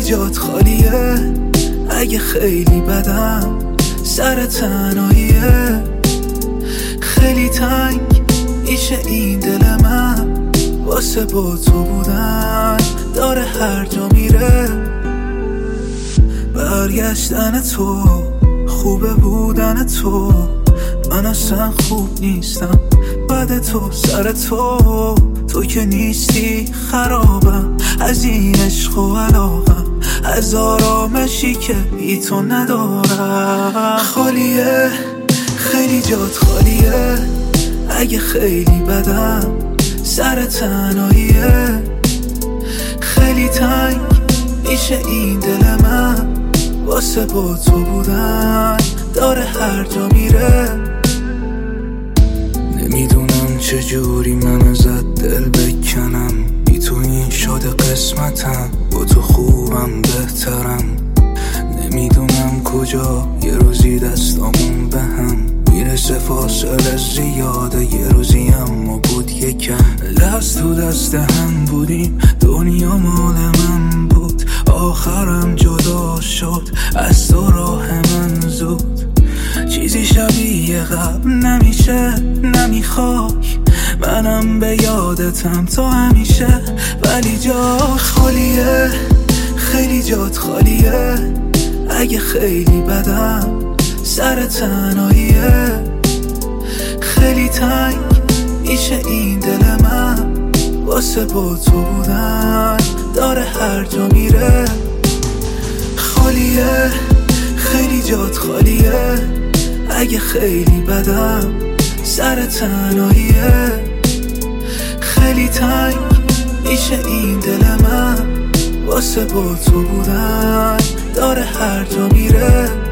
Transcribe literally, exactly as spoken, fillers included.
جات خالیه، اگه خیلی بدم سر تنهاییه. خیلی تنگ میشه این دل من واسه با تو بودن، داره هر جا میره. برگشتن تو خوبه، بودن تو من اصلا خوب نیستم. بعد تو سر تو تو که نیستی خرابم. از این عشق و علاقم، از آرامشی که بی تو ندارم. خالیه، خیلی جات خالیه، اگه خیلی بدم سر تنهاییه. خیلی تنگ میشه این دل من واسه با تو بودن، داره هر جا میره. نمیدونم چجوری من ازت دل بکنم، بی تو این شده قسمتم، با تو خوبم بهترم. نمیدونم کجا یه روزی دستامون به هم میرسه، فاصله زیاده یه روزی اما بود یکم. دست تو دست هم بودیم، دنیا مال من بود، آخرم جدا شد از تو راه من زود. چیزی شبیه قبل نمیشه، نمیخوای منم به یادتم تو همیشه. ولی جات خالیه، خیلی جات خالیه، اگه خیلی بدم سر تنهاییه. خیلی تنگ میشه این دل من واسه با تو بودن، داره هر جا میره. خالیه، خیلی جات خالیه، اگه خیلی بدم سر تنهاییه. خیلی تنگ میشه این دل من واسه با تو بودن، داره هر جا میره.